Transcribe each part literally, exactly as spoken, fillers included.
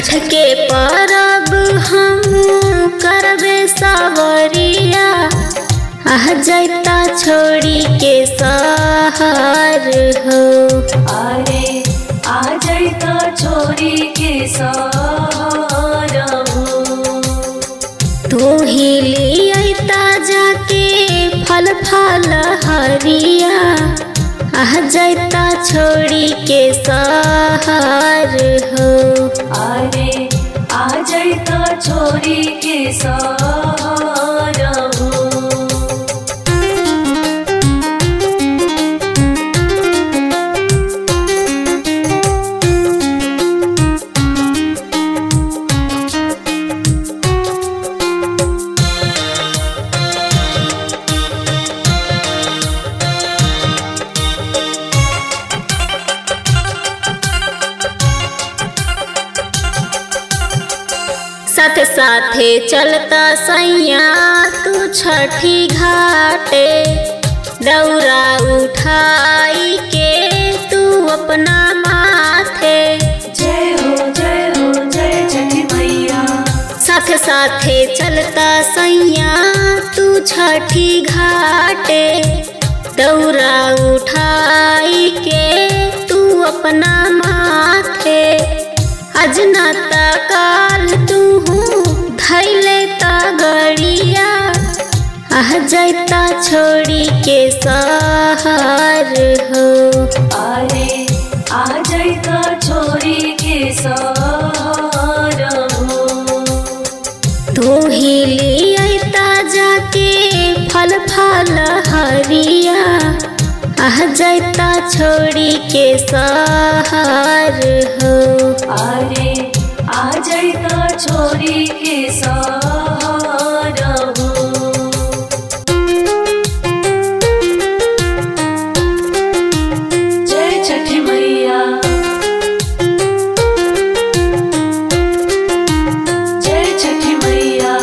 छठ के परब हम करबे सावरिया, आह जैता छोड़ी के सहर हो। अरे आ जैता छोड़ी के सहर हो। तू ही लियता जाके फल फल हरिया, आह जैता छोड़ी के सहर हो। अरे आ जैता छोड़ी के सहर हो। साथ साथे चलता सैया तू छठी घाटे, दौरा उठाई के तू अपना माथे। जय हो जय हो जय छठी मैया। साथ साथे चलता सैया तू छठी घाटे, दौरा उठाई के तू अपना माथे। अजनता काल तू धैले ता गड़िया, आह जैता छोड़ी के सहर हो। अरे आ जैता छोड़ी के सहर हो। तू ही लियता जाके फल फल हरिया, आह जैता छोड़ी के सहर हो। अरे आ जैता छोड़ी के सहर हो। जय छठी मैया। जय छठी मैया।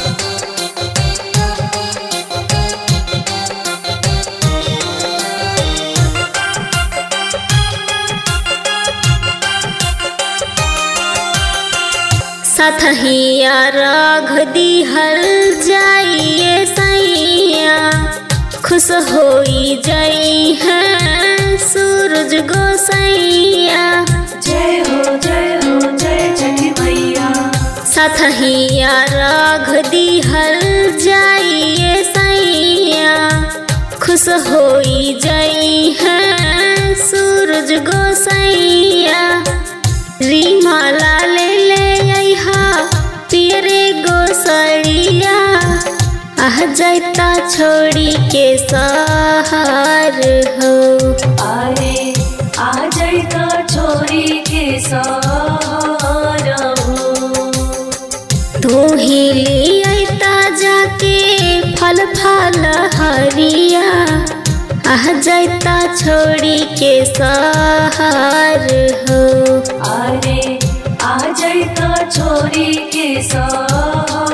साथहिया राघ दिहल जाइए सैया, खुश होई जाई है सूरज गोसैया। जय हो जय हो जय छठी मैया। साथहिया राघ दिहल जाइए सैया, खुश होई जाई है सूरज गोसैया। रीमाला ले ले पियरे गोसड़िया, आह जैता छोड़ी के सहर हो। अरे आ जैता छोड़ी के सहर हो। तू ही लियता जाके फल फल हरिया, आह जैता छोड़ी के सहर हो। अरे आ जैता छोड़ी के सहर